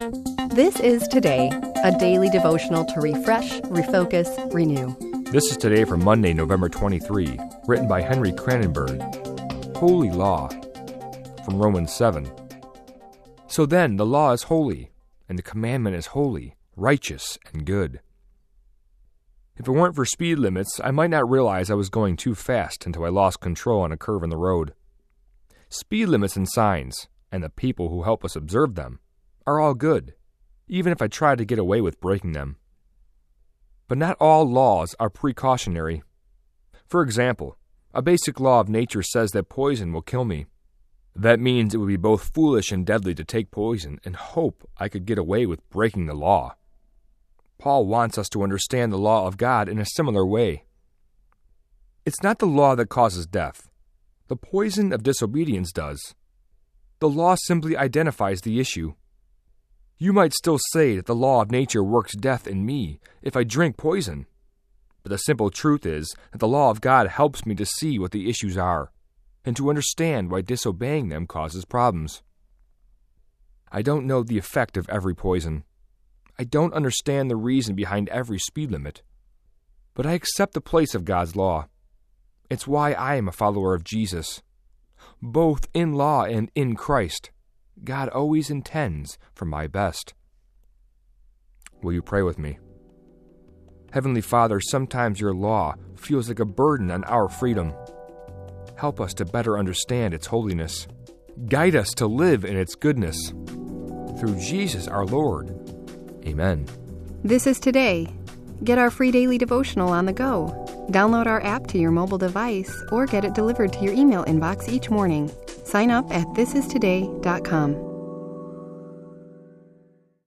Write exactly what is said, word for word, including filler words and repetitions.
This is Today, a daily devotional to refresh, refocus, renew. This is Today for Monday, November twenty-third, written by Henry Cranenberg. Holy Law, from Romans seven. So then, the law is holy, and the commandment is holy, righteous, and good. If it weren't for speed limits, I might not realize I was going too fast until I lost control on a curve in the road. Speed limits and signs, and the people who help us observe them, are all good, even if I try to get away with breaking them. But not all laws are precautionary. For example, a basic law of nature says that poison will kill me. That means it would be both foolish and deadly to take poison and hope I could get away with breaking the law. Paul wants us to understand the law of God in a similar way. It's not the law that causes death. The poison of disobedience does. The law simply identifies the issue. You might still say that the law of nature works death in me if I drink poison. But the simple truth is that the law of God helps me to see what the issues are and to understand why disobeying them causes problems. I don't know the effect of every poison. I don't understand the reason behind every speed limit. But I accept the place of God's law. It's why I am a follower of Jesus. Both in law and in Christ, God always intends for my best. Will you pray with me? Heavenly Father, sometimes your law feels like a burden on our freedom. Help us to better understand its holiness. Guide us to live in its goodness. Through Jesus our Lord. Amen. This is Today. Get our free daily devotional on the go. Download our app to your mobile device or get it delivered to your email inbox each morning. Sign up at this is today dot com.